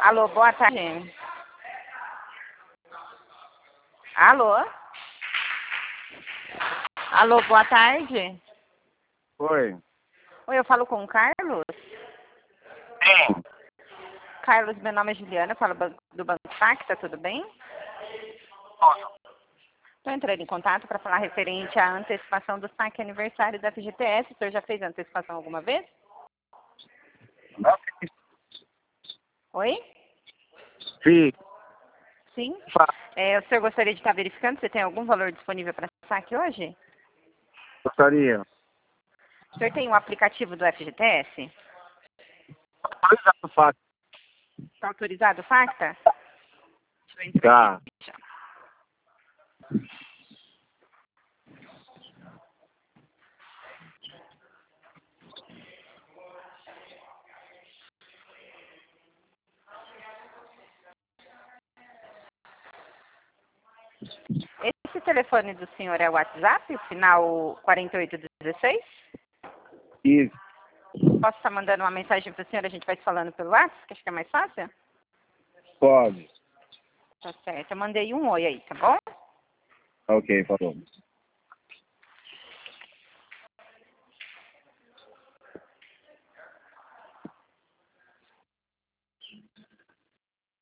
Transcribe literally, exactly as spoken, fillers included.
Alô, boa tarde. Alô? Alô, boa tarde. Oi. Oi, eu falo com o Carlos? Sim. Carlos, meu nome é Juliana, eu falo ban- do Banco Pacta, tudo bem? Estou entrando em contato para falar referente à antecipação do saque aniversário da F G T S. O senhor já fez a antecipação alguma vez? Oi? Sim. Sim? Fa- É, o senhor gostaria de estar verificando se tem algum valor disponível para saque hoje? Gostaria. O senhor tem o aplicativo do F G T S? Autorizado o fato. Está autorizado o Facta? Deixa eu entrar Tá. aqui. Já. Esse telefone do senhor é o WhatsApp, final quarenta e oito dezesseis? Isso. Posso estar mandando uma mensagem para o senhor, a gente vai se falando pelo WhatsApp, que acho que é mais fácil? Pode. Tá certo, eu mandei um oi aí, tá bom? Ok, falou.